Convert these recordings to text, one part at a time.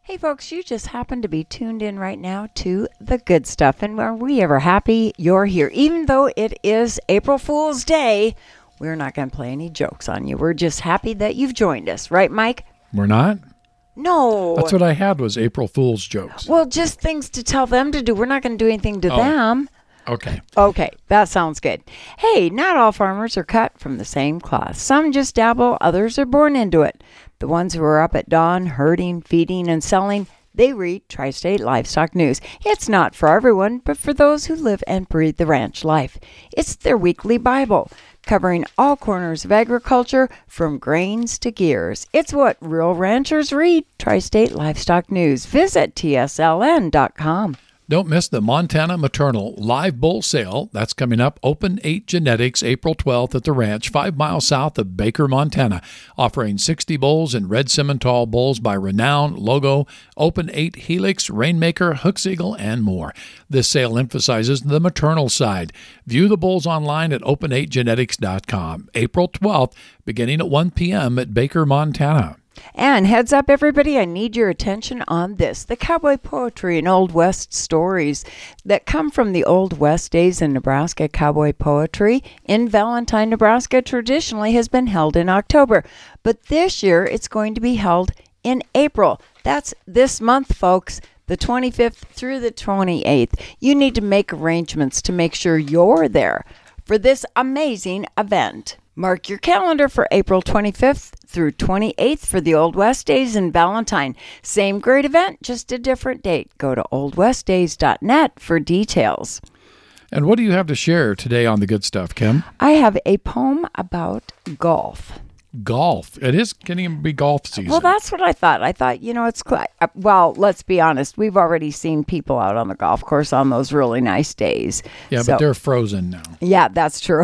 Hey folks, you just happen to be tuned in right now to The Good Stuff. And are we ever happy you're here? Even though it is April Fool's Day, we're not going to play any jokes on you. We're just happy that you've joined us. Right, Mike? We're not? No. That's what I had was April Fool's jokes. Well, just things to tell them to do. We're not going to do anything to them. Okay. Okay, that sounds good. Hey, not all farmers are cut from the same cloth. Some just dabble, others are born into it. The ones who are up at dawn, herding, feeding, and selling, they read Tri-State Livestock News. It's not for everyone, but for those who live and breathe the ranch life. It's their weekly Bible, covering all corners of agriculture, from grains to gears. It's what real ranchers read, Tri-State Livestock News. Visit tsln.com. Don't miss the Montana Maternal Live Bull Sale. That's coming up. Open 8 Genetics, April 12th at the ranch, 5 miles south of Baker, Montana. Offering 60 bulls and red Simmental bulls by Renown, Logo, Open 8 Helix, Rainmaker, Hooks Eagle, and more. This sale emphasizes the maternal side. View the bulls online at open8genetics.com. April 12th, beginning at 1 p.m. at Baker, Montana. And heads up, everybody, I need your attention on this. The cowboy poetry and Old West stories that come from the Old West days in Nebraska. Cowboy poetry in Valentine, Nebraska traditionally has been held in October. But this year, it's going to be held in April. That's this month, folks. The 25th through the 28th. You need to make arrangements to make sure you're there for this amazing event. Mark your calendar for April 25th through 28th for the Old West Days in Valentine. Same great event, just a different date. Go to oldwestdays.net for details. And what do you have to share today on The Good Stuff, Kim? I have a poem about golf. Golf. It is getting to be golf season. Well, that's what I thought. I thought, it's well, let's be honest. We've already seen people out on the golf course on those really nice days. Yeah, but they're frozen now. Yeah, that's true.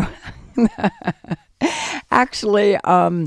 Actually,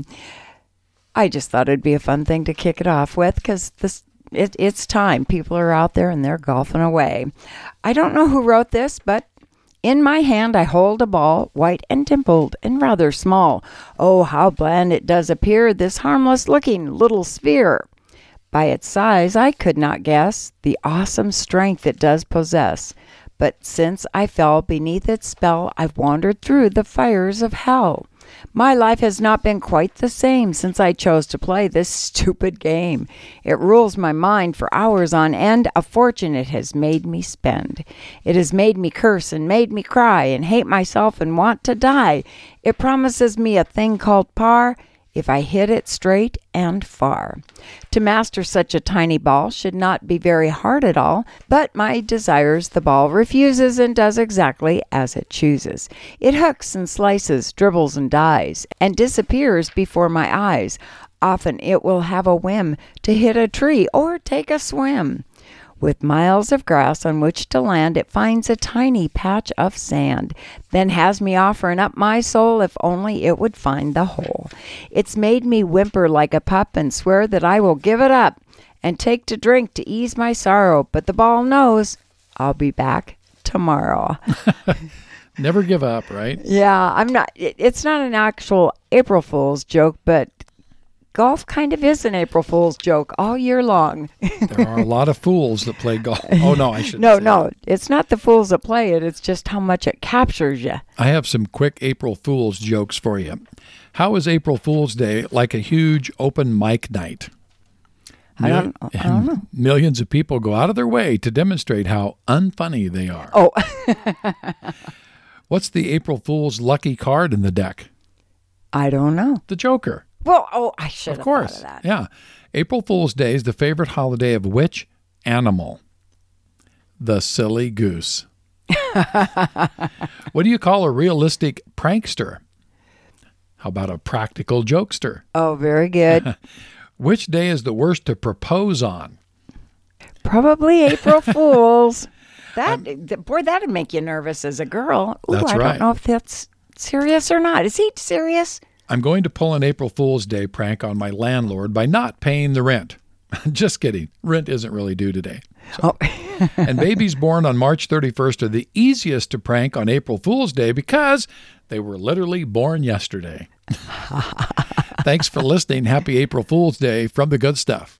I just thought it'd be a fun thing to kick it off with because it's time. People are out there and they're golfing away. I don't know who wrote this, but in my hand I hold a ball, white and dimpled and rather small. Oh, how bland it does appear, this harmless-looking little sphere. By its size I could not guess the awesome strength it does possess. But since I fell beneath its spell, I've wandered through the fires of hell. My life has not been quite the same since I chose to play this stupid game. It rules my mind for hours on end. A fortune it has made me spend. It has made me curse and made me cry and hate myself and want to die. It promises me a thing called par if I hit it straight and far. To master such a tiny ball should not be very hard at all, but my desires the ball refuses and does exactly as it chooses. It hooks and slices, dribbles and dies, and disappears before my eyes. Often it will have a whim to hit a tree or take a swim. With miles of grass on which to land, it finds a tiny patch of sand, then has me offering up my soul if only it would find the hole. It's made me whimper like a pup and swear that I will give it up and take to drink to ease my sorrow, but the ball knows I'll be back tomorrow. Never give up, right? Yeah, it's not an actual April Fool's joke, but golf kind of is an April Fool's joke all year long. There are a lot of fools that play golf. Oh, no, I shouldn't say No, that. it's not the fools that play it. It's just how much it captures you. I have some quick April Fool's jokes for you. How is April Fool's Day like a huge open mic night? I don't know. Millions of people go out of their way to demonstrate how unfunny they are. Oh. What's the April Fool's lucky card in the deck? I don't know. The Joker. Well, I should have thought of that. Yeah. April Fool's Day is the favorite holiday of which animal? The silly goose. What do you call a realistic prankster? How about a practical jokester? Oh, very good. Which day is the worst to propose on? Probably April Fool's. That'd make you nervous as a girl. Ooh, That's I right. don't know if that's serious or not. Is he serious? I'm going to pull an April Fool's Day prank on my landlord by not paying the rent. Just kidding. Rent isn't really due today. So. Oh. And babies born on March 31st are the easiest to prank on April Fool's Day because they were literally born yesterday. Thanks for listening. Happy April Fool's Day from The Good Stuff.